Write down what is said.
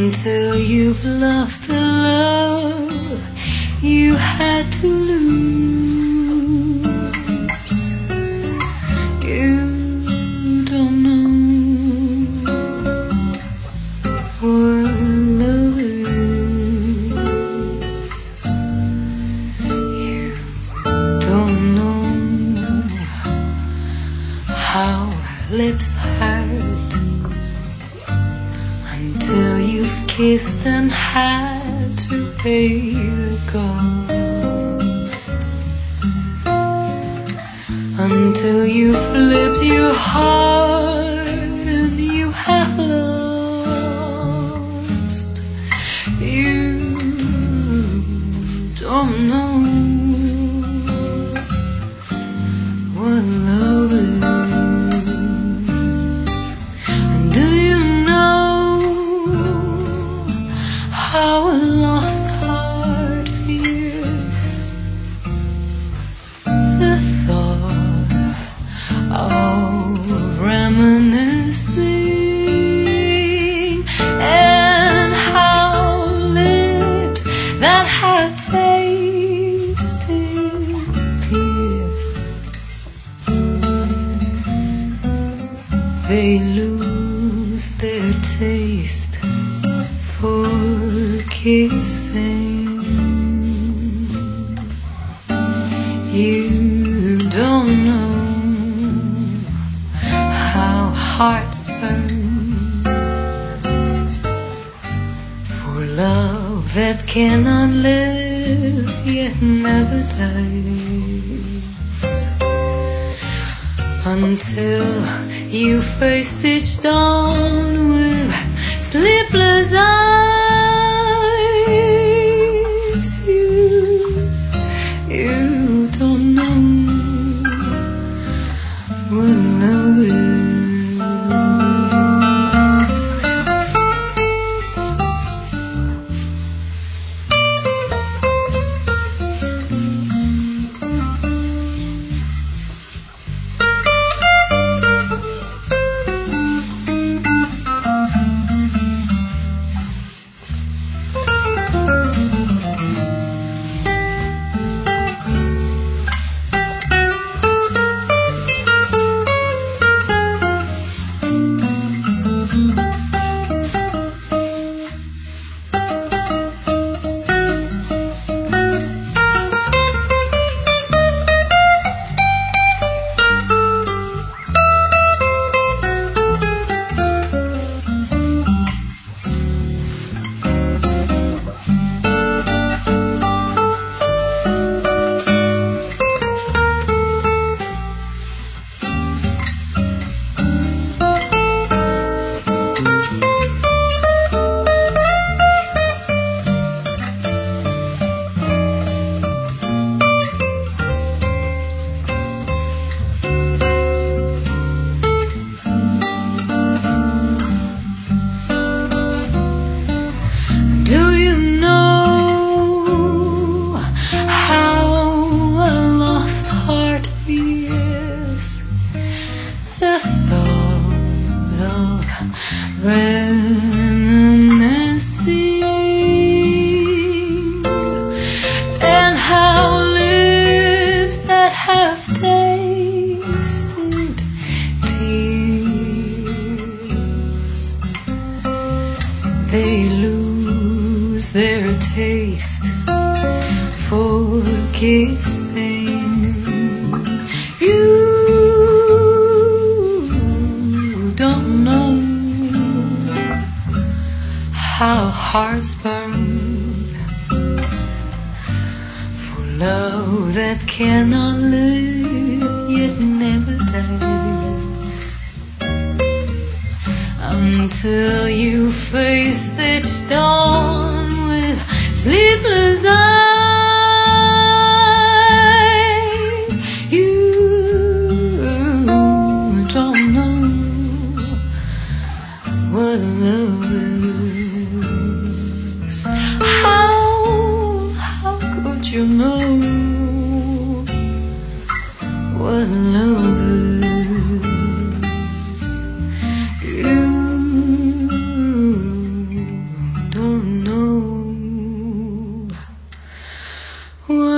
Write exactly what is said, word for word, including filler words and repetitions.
until you've lost the love you had to lose. You don't know what love is. You don't know how lips hurt until you've kissed and had to pay the cost. Until you flipped your heart and you have lost. You don't know what love is. And do you know how a lost heart feels? The thought of reminiscing, and how lips that had tasted tears, they lose their taste for kissing. You don't know how hearts burn for love that cannot live yet never dies. Until you faced each dawn with sleepless eyes. You, you don't know what love is. Reminiscing, and how lips that have tasted tears, they lose their taste for kissing. You don't know how hearts burn for love that cannot live yet never dies. Until you face each dawn with sleepless eyes. You don't know what love is. How, how could you know what love is? You 我